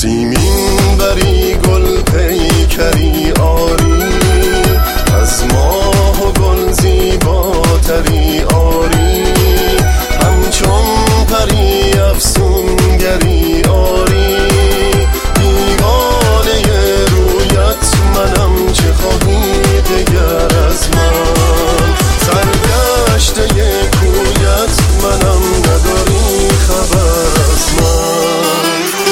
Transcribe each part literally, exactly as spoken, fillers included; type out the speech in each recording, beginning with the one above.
سیمین بری گل پیکری آری، از ماه و گل زیباتری آری، همچون پری افسونگری آری، دیوانه رویت منم، چه خواهی دگر از من، سرگشته کویت منم، نداری خبر از من.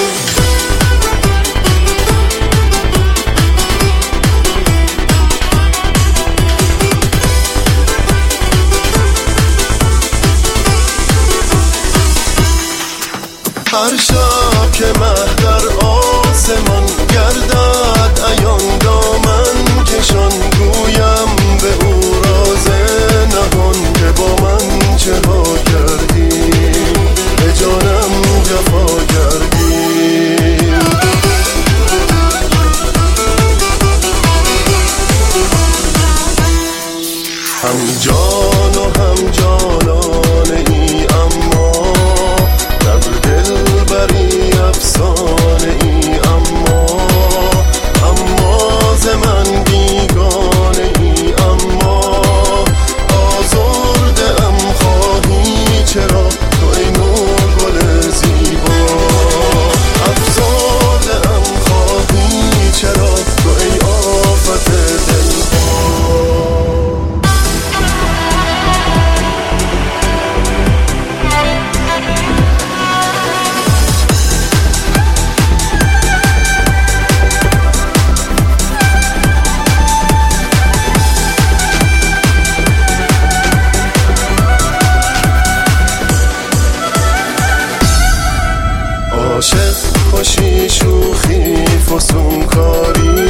هر شب که مه در آسمان گردد عیان، دامن کشان گویم به او راز نهان، که با من چرا کردی، به جانم جفا کردی. هم جان و هم جانانه ای، اما در دل بری افسانه ای، اما اما ز من بیگانه ای، اما آزرده ام خواهی چرا، تو ای نور گل زیبا، افسرده ام خواهی چرا، تو ای آفت دلها. عاشق خوشی شوخی فسون کاری،